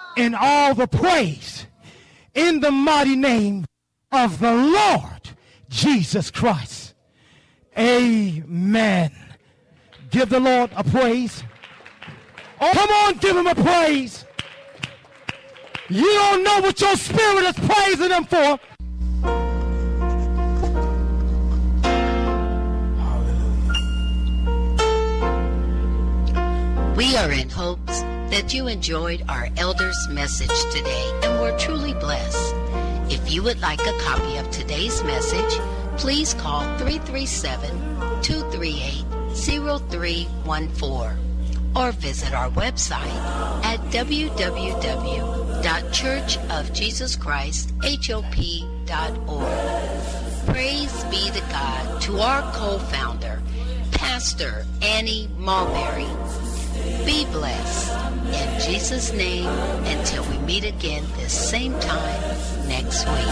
and all the praise in the mighty name of the Lord Jesus Christ. Amen. Give the Lord a praise. Oh, come on, give him a praise. You don't know what your spirit is praising him for. We are in hopes that you enjoyed our elders' message today and were truly blessed. If you would like a copy of today's message, please call 337-238-0314 or visit our website at www.churchofjesuschristhop.org. Praise be to God, to our co-founder, Pastor Annie Mulberry. Be blessed in Jesus' name until we meet again this same time next week.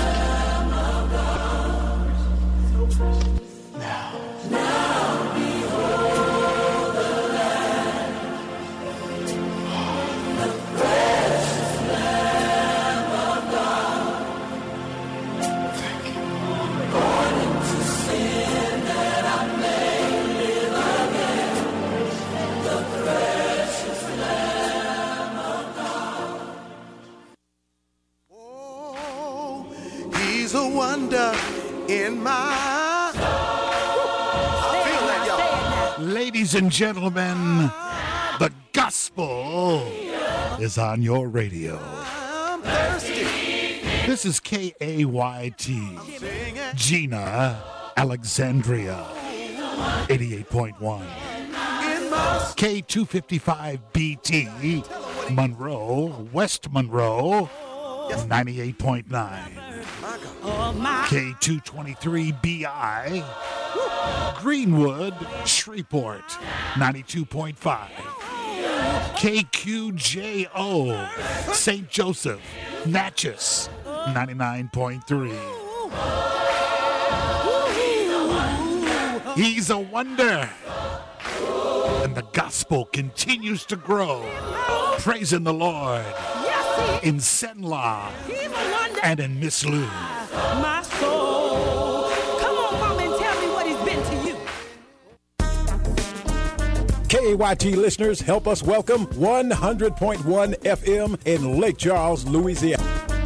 He's a wonder in my soul. I feel that, y'all. Ladies and gentlemen, the gospel is on your radio. I'm thirsty. This is KAYT, Gina, Alexandria, 88.1. K255BT, Monroe, West Monroe, 98.9. K223BI, Greenwood, Shreveport, 92.5. KQJO, St. Joseph, Natchez, 99.3. He's a wonder. And the gospel continues to grow. Praising the Lord in Senla and in Miss Lou. My soul. Come on, Mama, and tell me what he's been to you. KAYT listeners, help us welcome 100.1 FM in Lake Charles, Louisiana.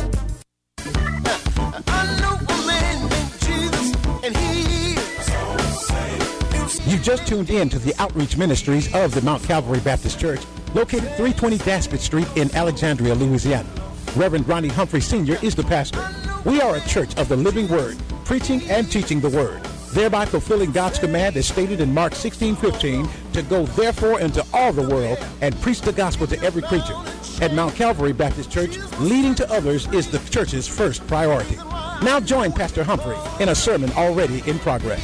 You just tuned in to the outreach ministries of the Mount Calvary Baptist Church, located 320 Daspit Street in Alexandria, Louisiana. Reverend Ronnie Humphrey Sr. is the pastor. We are a church of the living word, preaching and teaching the word, thereby fulfilling God's command as stated in Mark 16:15 to go therefore into all the world and preach the gospel to every creature. At Mount Calvary Baptist Church, leading to others is the church's first priority. Now join Pastor Humphrey in a sermon already in progress.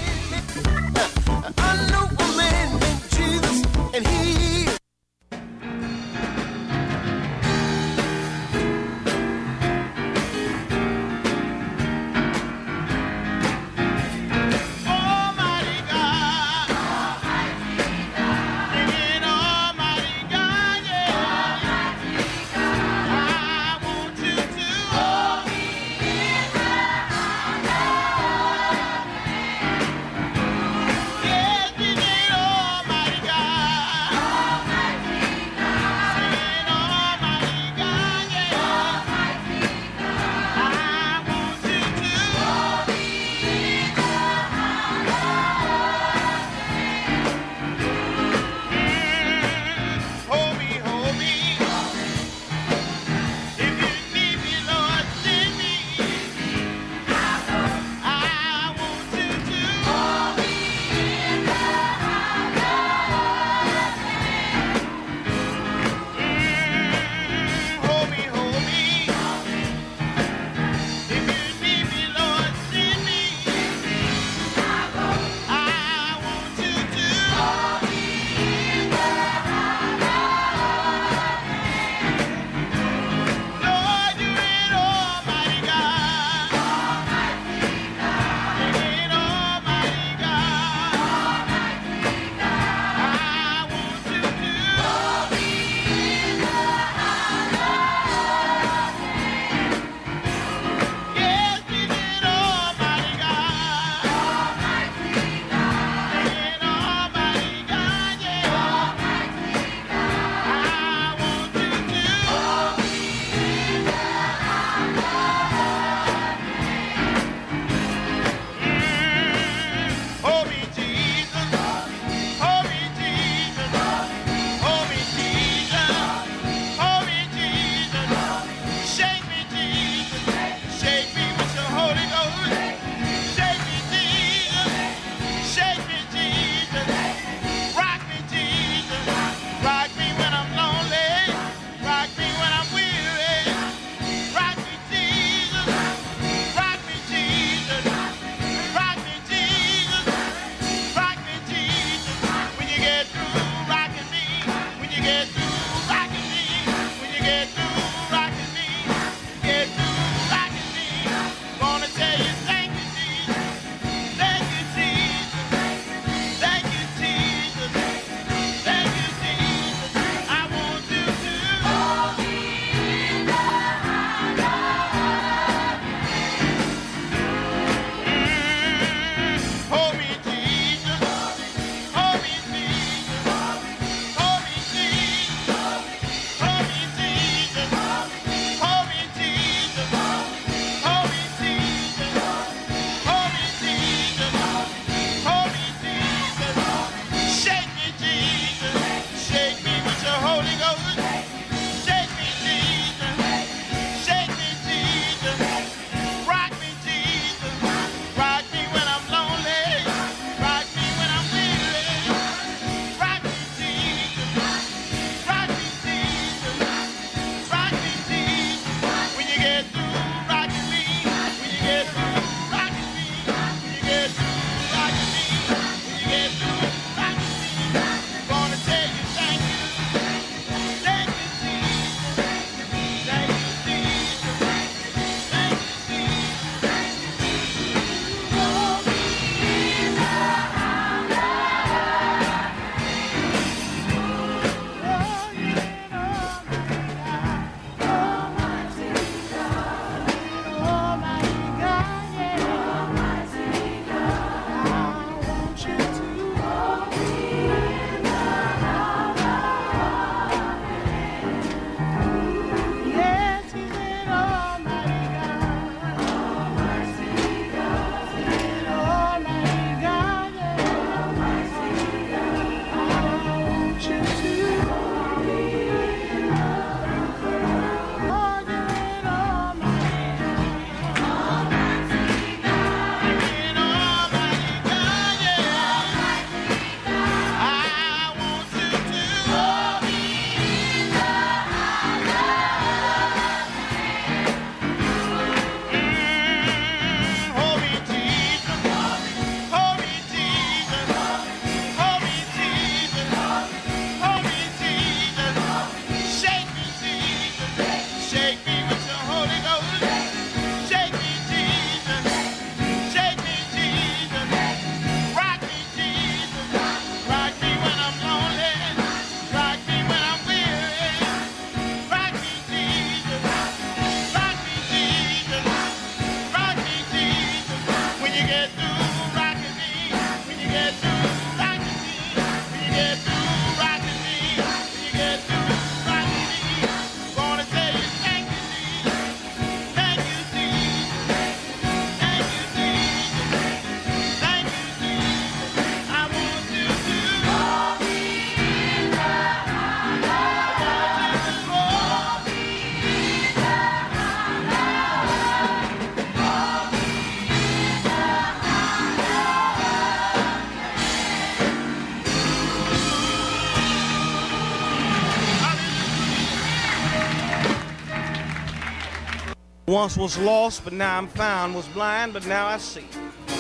Once was lost, but now I'm found. Was blind, but now I see.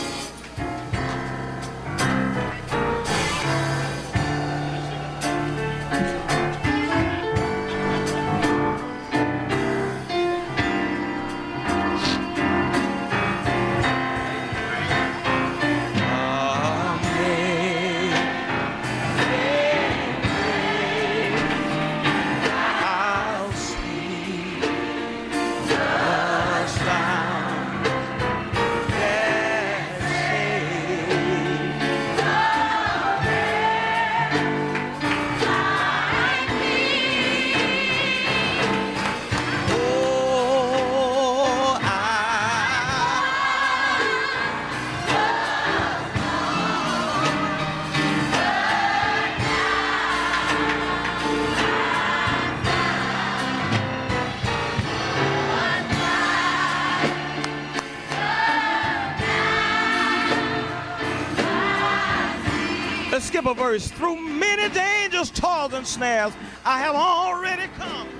Skip a verse. Through many dangers, toils, and snares, I have already come.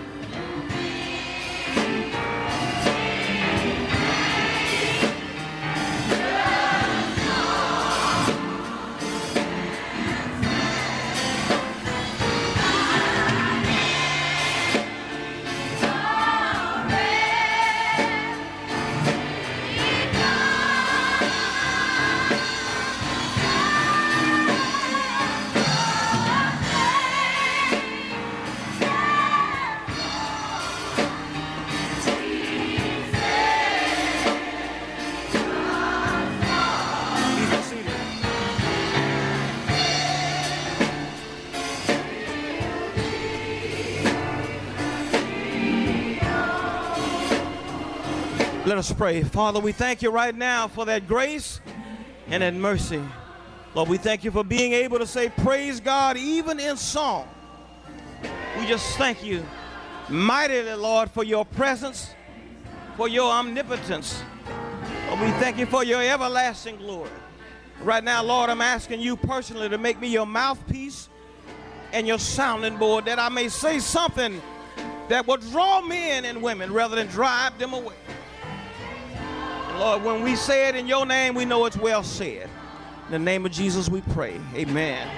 Let us pray. Father, we thank you right now for that grace and that mercy. Lord, we thank you for being able to say, praise God, even in song. We just thank you mightily, Lord, for your presence, for your omnipotence. Lord, we thank you for your everlasting glory. Right now, Lord, I'm asking you personally to make me your mouthpiece and your sounding board, that I may say something that will draw men and women rather than drive them away. Lord, when we say it in your name, we know it's well said. In the name of Jesus we pray. Amen.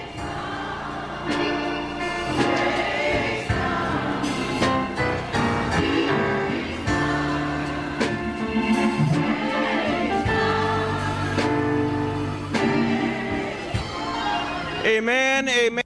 Amen. Amen.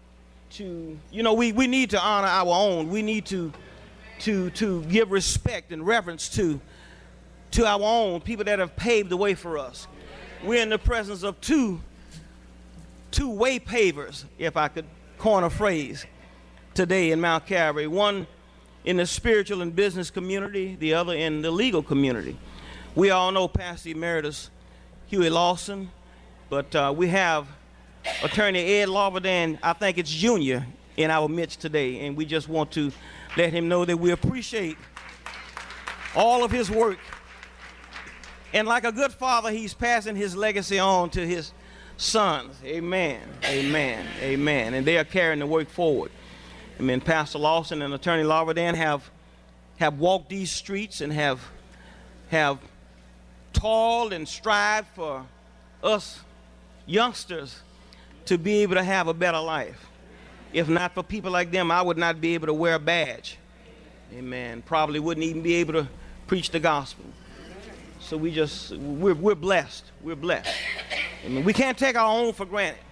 We need to honor our own. We need to give respect and reverence to our own people that have paved the way for us. We're in the presence of two way pavers, if I could coin a phrase, today in Mount Calvary. One in the spiritual and business community, the other in the legal community. We all know Pastor Emeritus Huey Lawson, but we have Attorney Ed Larvadan, I think it's Junior, in our midst today, and we just want to let him know that we appreciate all of his work. And like a good father, he's passing his legacy on to his sons. Amen, amen, amen. And they are carrying the work forward. I mean, Pastor Lawson and Attorney Larvadan have walked these streets and have toiled and strived for us youngsters to be able to have a better life. If not for people like them, I would not be able to wear a badge. Amen. Probably wouldn't even be able to preach the gospel. So we're blessed. We're blessed. I mean, we can't take our own for granted.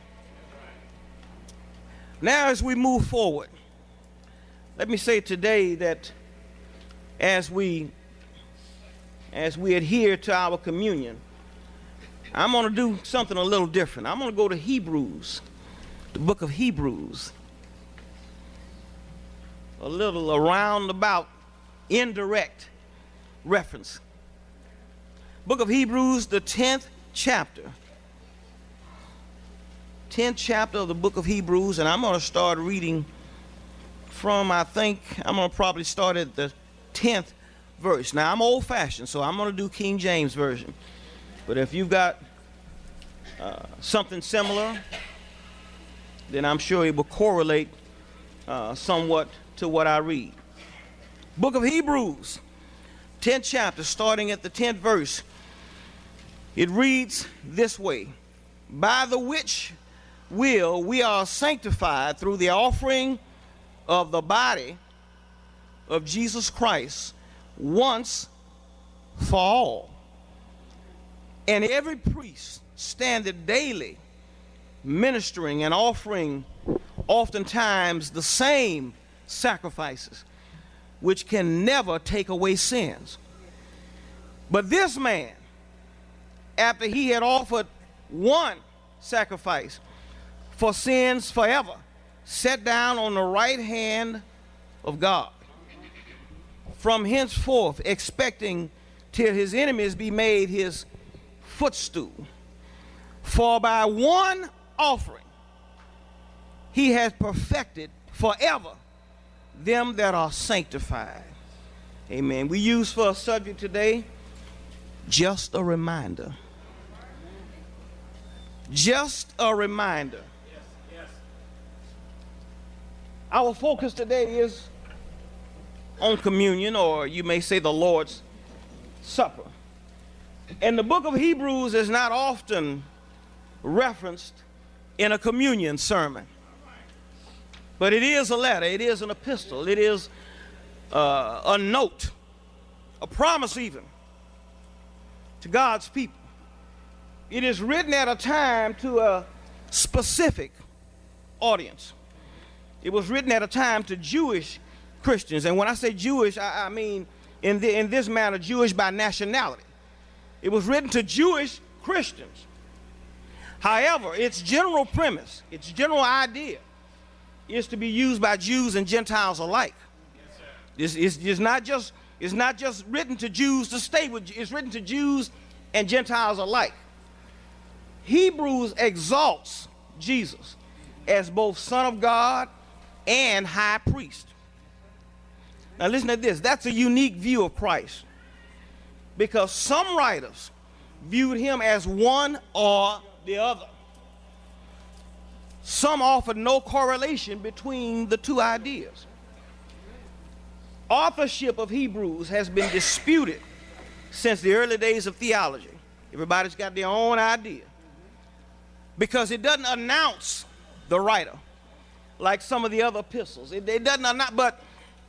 Now, as we move forward, let me say today that as we adhere to our communion, I'm going to do something a little different. I'm going to go to Hebrews, the book of Hebrews. A little roundabout, indirect reference. Book of Hebrews, the 10th chapter. 10th chapter of the book of Hebrews, and I'm going to start reading from, I'm going to probably start at the 10th verse. Now, I'm old-fashioned, so I'm going to do King James Version. But if you've got something similar, then I'm sure it will correlate somewhat to what I read. Book of Hebrews, 10th chapter, starting at the 10th verse. It reads this way: by the which will we are sanctified through the offering of the body of Jesus Christ once for all. And every priest standeth daily ministering and offering oftentimes the same sacrifices, which can never take away sins. But this man, after he had offered one sacrifice for sins forever, sat down on the right hand of God, from henceforth expecting till his enemies be made his footstool. For by one offering he has perfected forever them that are sanctified. Amen. We use for a subject today, just a reminder. Just a reminder. Our focus today is on communion, or you may say the Lord's Supper. And the book of Hebrews is not often referenced in a communion sermon, but it is a letter, it is an epistle, it is a note, a promise even to God's people. It is written at a time to a specific audience. It was written at a time to Jewish Christians, and when I say Jewish, I mean in this manner Jewish by nationality. It was written to Jewish Christians. However, its general premise, its general idea is to be used by Jews and Gentiles alike. It's not just written to Jews to stay with, it's written to Jews and Gentiles alike. Hebrews exalts Jesus as both Son of God and High Priest. Now listen to this, that's a unique view of Christ, because some writers viewed him as one or the other. Some offered no correlation between the two ideas. Authorship of Hebrews has been disputed since the early days of theology. Everybody's got their own idea, because it doesn't announce the writer like some of the other epistles. It doesn't announce, but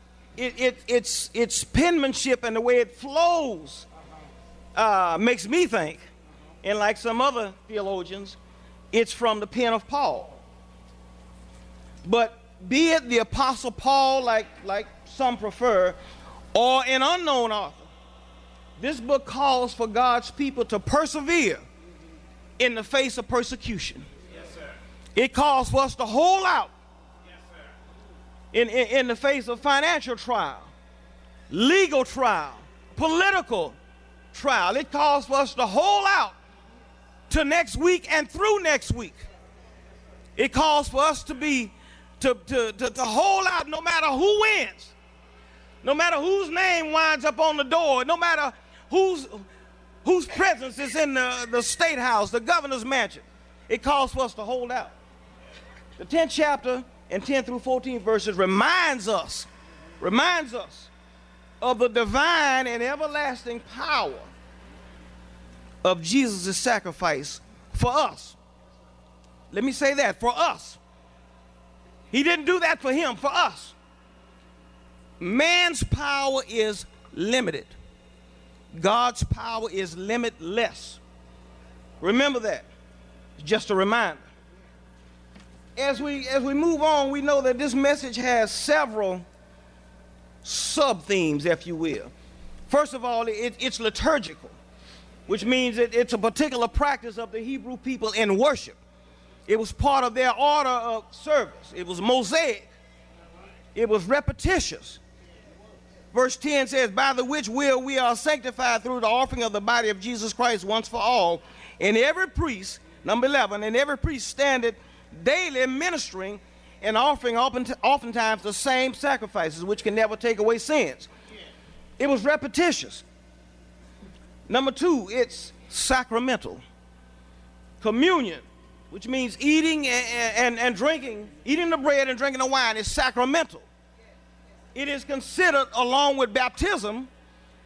its penmanship and the way it flows makes me think, and like some other theologians, it's from the pen of Paul. But be it the Apostle Paul, like some prefer, or an unknown author, this book calls for God's people to persevere in the face of persecution. Yes, sir. It calls for us to hold out. Yes, sir. In the face of financial trial, legal trial, political trial. It calls for us to hold out to next week and through next week. It calls for us to hold out no matter who wins, no matter whose name winds up on the door, no matter whose presence is in the state house, the governor's mansion. It calls for us to hold out. The 10th chapter and 10 through 14 verses reminds us of the divine and everlasting power of Jesus' sacrifice for us. Let me say that, for us. He didn't do that for him, for us. Man's power is limited. God's power is limitless. Remember that. It's just a reminder. As we move on, we know that this message has several sub-themes, if you will. First of all, it's liturgical, which means it's a particular practice of the Hebrew people in worship. It was part of their order of service. It was mosaic. It was repetitious. Verse 10 says, by the which will we are sanctified through the offering of the body of Jesus Christ once for all. And every priest, number 11, and every priest standeth daily ministering and offering oftentimes the same sacrifices, which can never take away sins. It was repetitious. Number 2, it's sacramental. Communion, which means eating and drinking, eating the bread and drinking the wine, is sacramental. It is considered, along with baptism,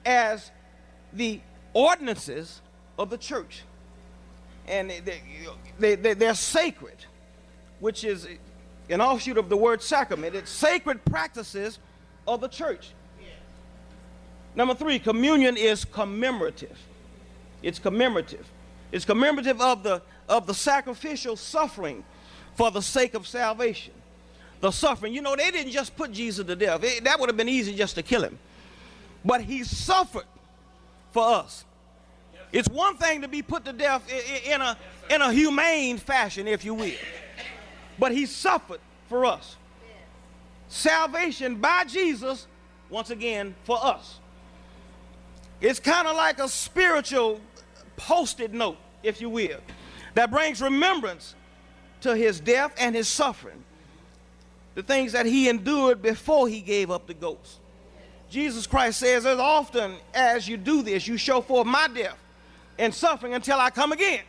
as the ordinances of the church. And they're sacred, which is an offshoot of the word sacrament. It's sacred practices of the church. Number 3, communion is commemorative. It's commemorative. It's commemorative of the sacrificial suffering for the sake of salvation. The suffering. You know, they didn't just put Jesus to death. That would have been easy just to kill him. But he suffered for us. It's one thing to be put to death in a humane fashion, if you will. But he suffered for us. Salvation by Jesus, once again, for us. It's kind of like a spiritual post-it note, if you will, that brings remembrance to his death and his suffering, the things that he endured before he gave up the ghost. Jesus Christ says, as often as you do this, you show forth my death and suffering until I come again.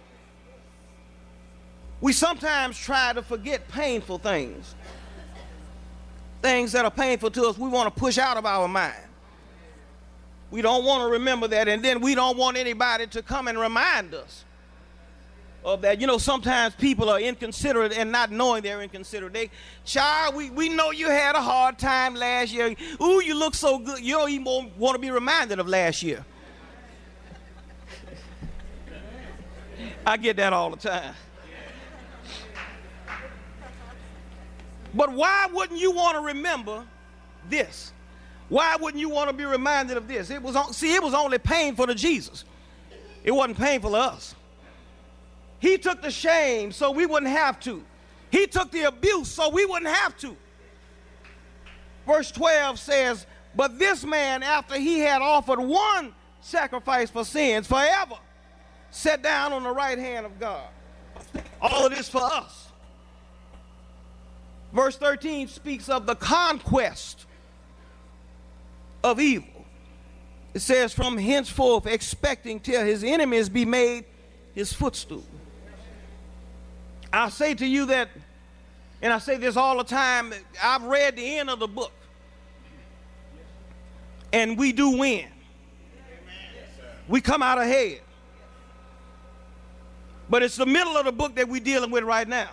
We sometimes try to forget painful things. Things that are painful to us, we want to push out of our mind. We don't want to remember that, and then we don't want anybody to come and remind us of that. You know, sometimes people are inconsiderate and not knowing they're inconsiderate. Child, we know you had a hard time last year. Ooh, you look so good. You don't even want to be reminded of last year. I get that all the time. But why wouldn't you want to remember this? Why wouldn't you want to be reminded of this? It was only painful to Jesus. It wasn't painful to us. He took the shame so we wouldn't have to. He took the abuse so we wouldn't have to. Verse 12 says, but this man, after he had offered one sacrifice for sins forever, sat down on the right hand of God. All of this for us. Verse 13 speaks of the conquest of evil. It says, from henceforth expecting till his enemies be made his footstool. I say to you that, and I say this all the time, I've read the end of the book, and we do win. We come out ahead. But it's the middle of the book that we're dealing with right now.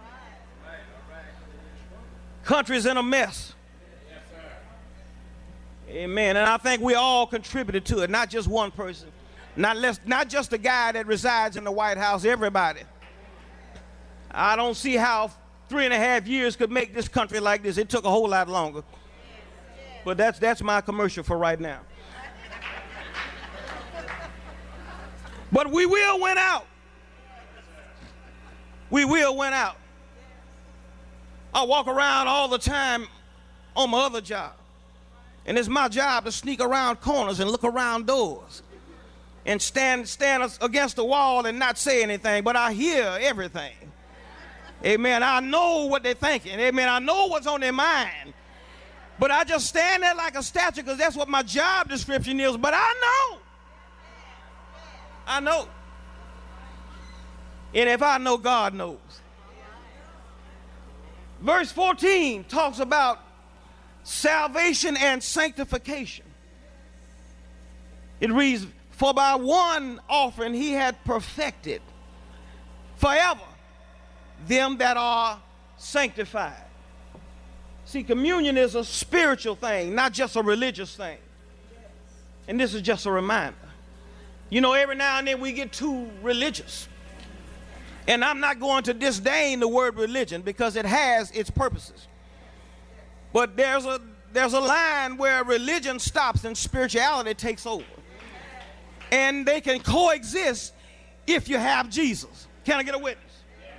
Country's in a mess. Amen. And I think we all contributed to it, not just one person, not just the guy that resides in the White House, everybody. I don't see how 3.5 years could make this country like this. It took a whole lot longer. But that's my commercial for right now. But we will win out. We will win out. I walk around all the time on my other job. And it's my job to sneak around corners and look around doors and stand against the wall and not say anything, but I hear everything. Amen. I know what they're thinking. Amen. I know what's on their mind. But I just stand there like a statue because that's what my job description is. But I know. I know. And if I know, God knows. Verse 14 talks about salvation and sanctification. It reads, for by one offering he had perfected forever them that are sanctified. See, communion is a spiritual thing, not just a religious thing. And this is just a reminder. You know, every now and then we get too religious. And I'm not going to disdain the word religion because it has its purposes. But there's a line where religion stops and spirituality takes over. And they can coexist if you have Jesus. Can I get a witness?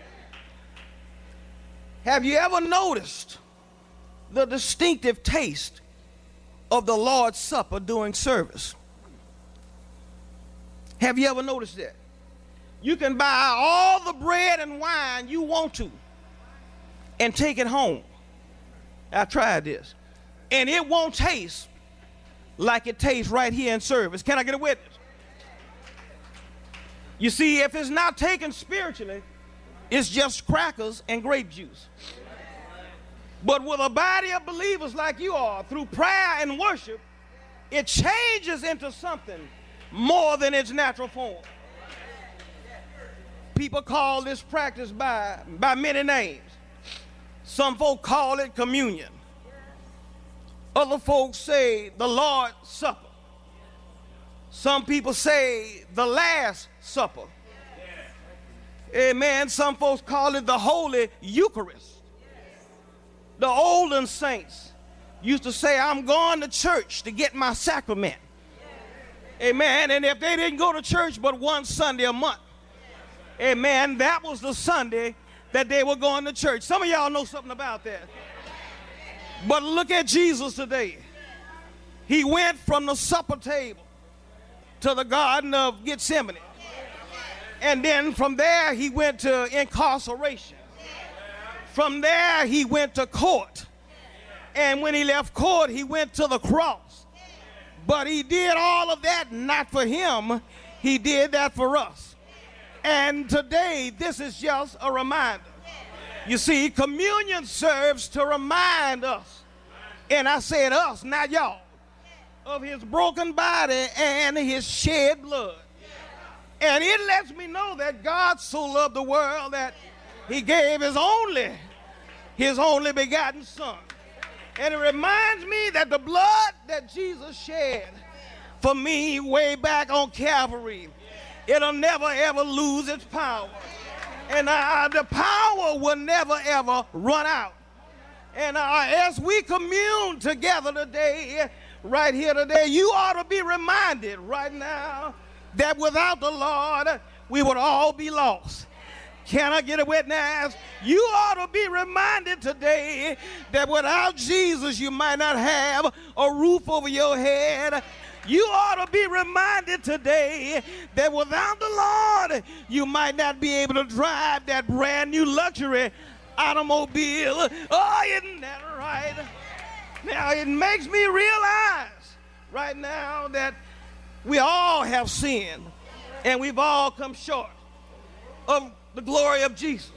Have you ever noticed the distinctive taste of the Lord's Supper during service? Have you ever noticed that? You can buy all the bread and wine you want to and take it home. I tried this. And it won't taste like it tastes right here in service. Can I get a witness? You see, if it's not taken spiritually, it's just crackers and grape juice. But with a body of believers like you are, through prayer and worship, it changes into something more than its natural form. People call this practice by many names. Some folk call it communion. Other folks say the Lord's Supper. Some people say the Last Supper. Amen. Some folks call it the Holy Eucharist. The olden saints used to say, I'm going to church to get my sacrament. Amen. And if they didn't go to church but one Sunday a month, amen, that was the Sunday that they were going to church. Some of y'all know something about that. But look at Jesus today. He went from the supper table to the Garden of Gethsemane. And then from there he went to incarceration. From there he went to court. And when he left court, he went to the cross. But he did all of that not for him. He did that for us. And today, this is just a reminder. You see, communion serves to remind us, and I said us, not y'all, of his broken body and his shed blood. And it lets me know that God so loved the world that he gave his only begotten son. And it reminds me that the blood that Jesus shed for me way back on Calvary, it'll never ever lose its power. And the power will never ever run out. And as we commune together today, right here today, you ought to be reminded right now that without the Lord, we would all be lost. Can I get a witness? You ought to be reminded today that without Jesus, you might not have a roof over your head. You ought to be reminded today that without the Lord, you might not be able to drive that brand new luxury automobile. Oh, isn't that right? Now, it makes me realize right now that we all have sinned and we've all come short of the glory of Jesus.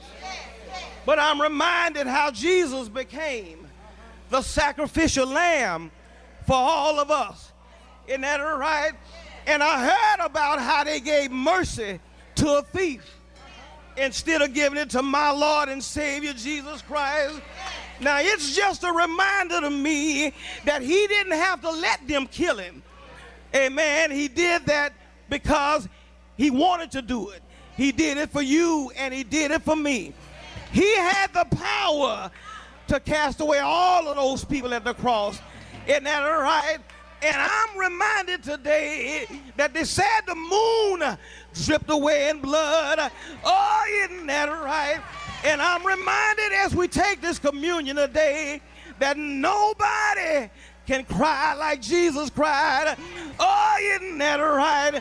But I'm reminded how Jesus became the sacrificial lamb for all of us. Isn't that right? And I heard about how they gave mercy to a thief instead of giving it to my Lord and Savior Jesus Christ. Now it's just a reminder to me that he didn't have to let them kill him. Amen. He did that because he wanted to do it. He did it for you and he did it for me. He had the power to cast away all of those people at the cross. Isn't that right? And I'm reminded today that they said the moon dripped away in blood. Oh, isn't that right? And I'm reminded as we take this communion today that nobody can cry like Jesus cried. Oh, isn't that right?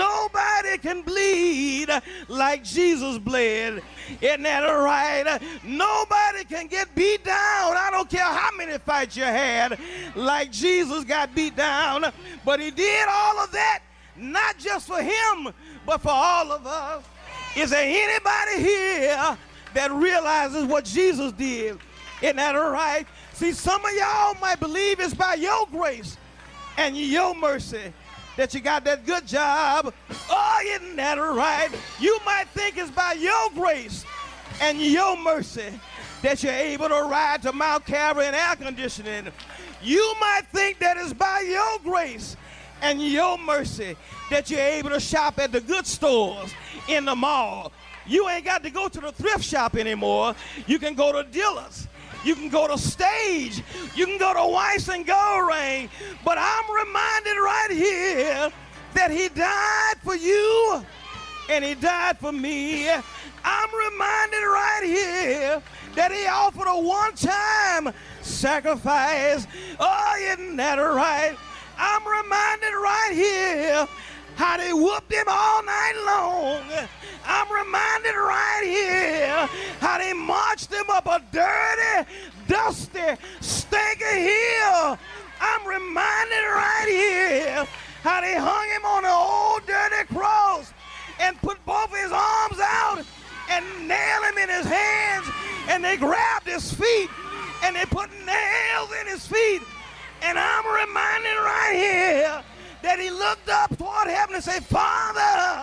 Nobody can bleed like Jesus bled. Isn't that right? Nobody can get beat down. I don't care how many fights you had, like Jesus got beat down. But he did all of that, not just for him, but for all of us. Is there anybody here that realizes what Jesus did? Isn't that right? See, some of y'all might believe it's by your grace and your mercy that you got that good job. Oh, isn't that right? You might think it's by your grace and your mercy that you're able to ride to Mount Calvary in air conditioning. You might think that it's by your grace and your mercy that you're able to shop at the good stores in the mall. You ain't got to go to the thrift shop anymore. You can go to Dillard's. You can go to Stage. You can go to Weiss and Goldring. But I'm reminded right here that he died for you and he died for me. I'm reminded right here that he offered a one-time sacrifice. Oh, isn't that right? I'm reminded right here how they whooped him all night long. I'm reminded right here how they marched him up a dirty, dusty, stinky hill. I'm reminded right here how they hung him on an old dirty cross and put both his arms out and nailed him in his hands, and they grabbed his feet and they put nails in his feet. And I'm reminded right here that he looked up toward heaven and said, Father,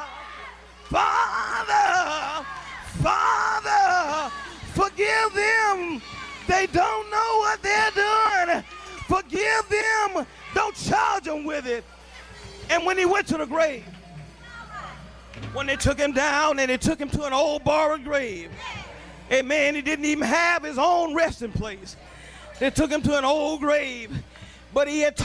Father, Father, forgive them. They don't know what they're doing. Forgive them. Don't charge them with it. And when he went to the grave, when they took him down and they took him to an old borrowed grave, amen, he didn't even have his own resting place. They took him to an old grave, but he had